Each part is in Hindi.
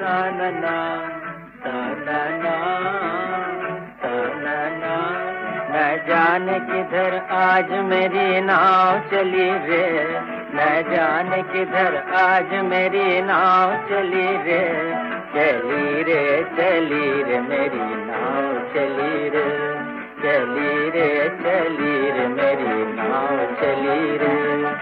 तानना तानना तानना। न जाने किधर आज मेरी नाव चली रे, न जाने किधर आज मेरी नाव चली रे, चली रे मेरी नाव चली रे, चली रे मेरी नाव चली रे।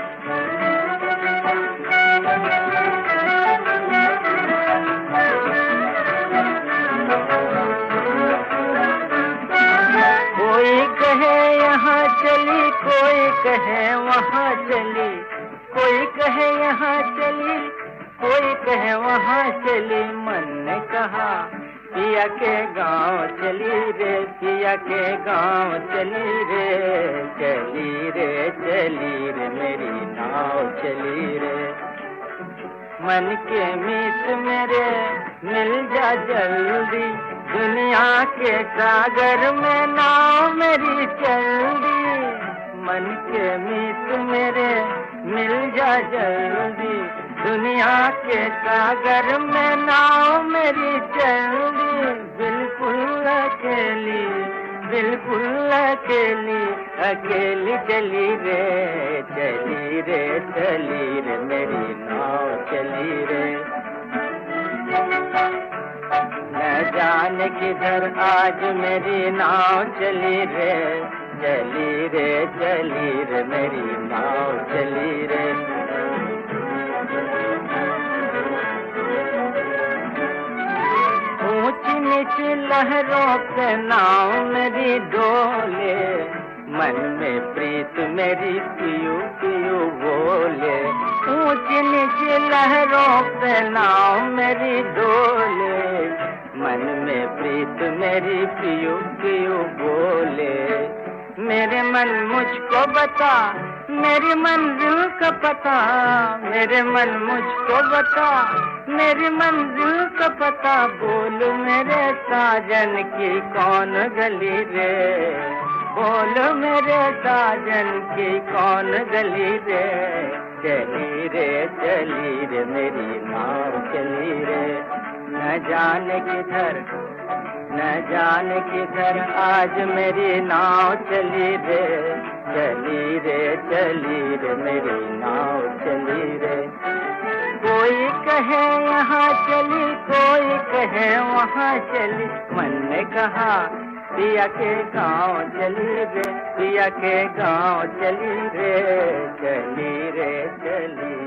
कोई कहे यहाँ चली, कोई कहे वहाँ चली, कोई कहे यहाँ चली, कोई कहे वहाँ चली। मन ने कहा पिया के गांव चली रे, पिया के गांव चली रे, चली रे मेरी नाव चली रे। मन के मीत मेरे मिल जा जल्दी, दुनिया के सागर में नाव मेरी चल दी। मन के मीत मेरे मिल जा जल्दी, दुनिया के सागर में नाव मेरी चल दी। बिल्कुल अकेली, बिल्कुल अकेली, अकेली चली रे, चली रे मेरी नाव चली रे। न जाने किधर आज मेरी नाव चली रे, चली रे मेरी नाव चली रे। ऊंची नीची लहरों पे नाव मेरी डोले, मन में प्रीत मेरी पियू पियू बोले। ऊंची नीची लहरों पे नाव मेरी डोले, मन में प्रीत मेरी पियू पियू बोले। मेरे मन मुझको बता मेरी मंजिल का पता, मेरे मन मुझको बता मेरी मंजिल का पता। बोल मेरे साजन की कौन गली रे, बोल मेरे साजन की कौन गली रे, चली रे मेरी नाव चली रे। न जाने किधर, न जाने किधर आज मेरी नाव चली रे, चली रे मेरी नाव चली रे। कोई कहे यहाँ चली, कोई कहे वहाँ चली। मन ने कहा पिया के गाँव चली रे, पिया के गाँव चली रे, चली रे चली।